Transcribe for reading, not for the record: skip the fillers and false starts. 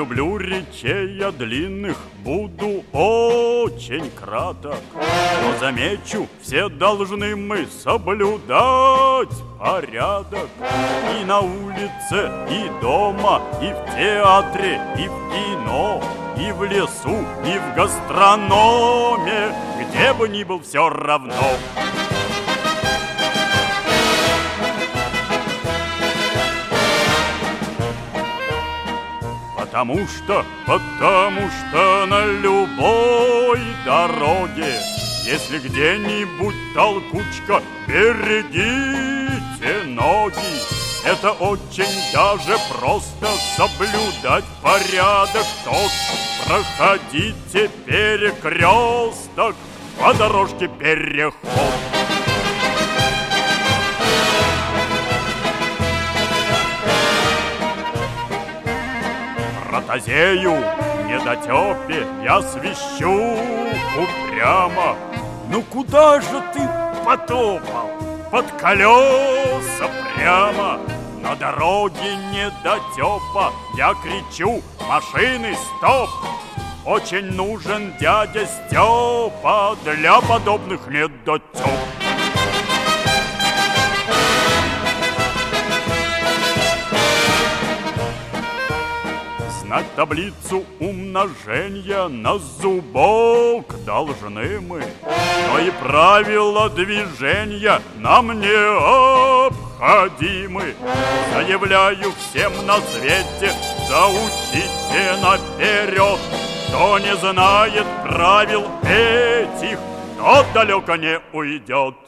люблю речей я длинных, буду очень краток. Но замечу, все должны мы соблюдать порядок. И на улице, и дома, и в театре, и в кино, и в лесу, и в гастрономе, где бы ни был, все равно. Потому что на любой дороге, если где-нибудь толкучка, берегите ноги. Это очень даже просто соблюдать порядок тот. Проходите перекресток, по дорожке переход. Ротозею, недотепе, я свищу упрямо. Ну куда же ты потопал? Под колеса прямо. На дороге недотепа, я кричу: машины, стоп! Очень нужен дядя Степа для подобных недотеп. Знать таблицу умножения на зубок должны мы, но и правила движения нам необходимы. Заявляю всем на свете, заучите наперед. Кто не знает правил этих, тот далеко не уйдет.